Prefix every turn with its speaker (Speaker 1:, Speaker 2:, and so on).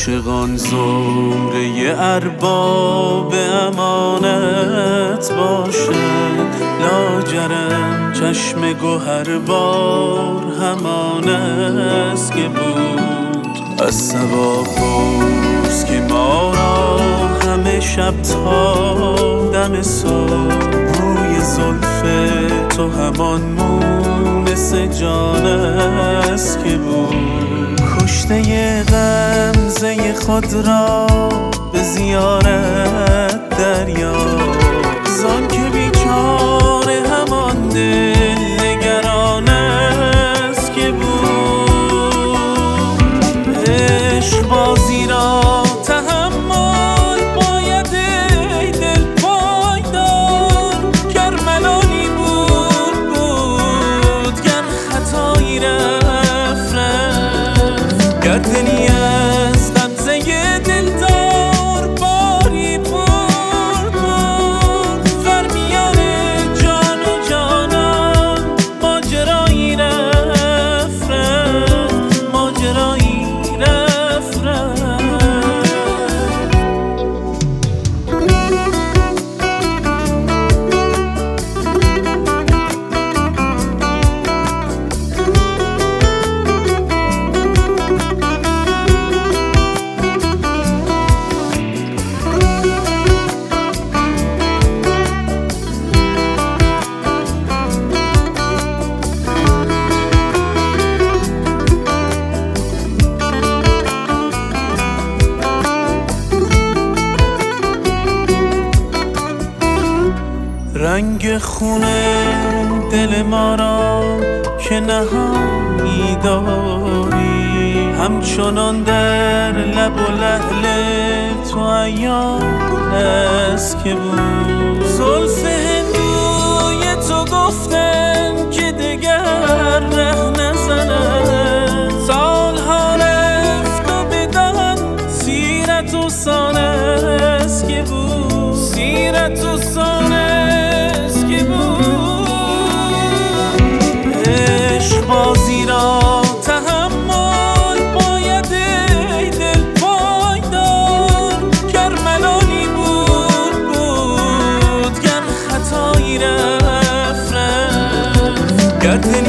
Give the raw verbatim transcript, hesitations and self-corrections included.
Speaker 1: عاشقان زمره ارباب امانت باشد، لاجرم چشم گوهر بار همان است که بود. از صبا پرس که ما را همه شب تا دم صبح روی زلف تو همان مونس جان است که بود. کشته غمزه خود را به زیارت دریا، زان که بیچاره همان دل نگران است که بود. عشق بازی را تحمل باید ای دل پایدار، گر ملالی بود بود، گر خطایی رفت رفت، گر دلی از غمزه دلدار باری برد برد، فرمیان جان و جانان ماجرایی رفت رفت، ماجرایی رفت رفت. رنگ خونه دل ما را که نهانی داری، همچنان در لب و لعل تو عیان است که بود. زلف هندوی تو گفتن که دگر ره نزند، سالها رفت و بدان سیرت و سانه است که بود، سیرت و سانه که بود. عشق بازی را تحمل باید ای دل پایدار، گر ملالی بود بود، گر خطایی رفت رفت، گر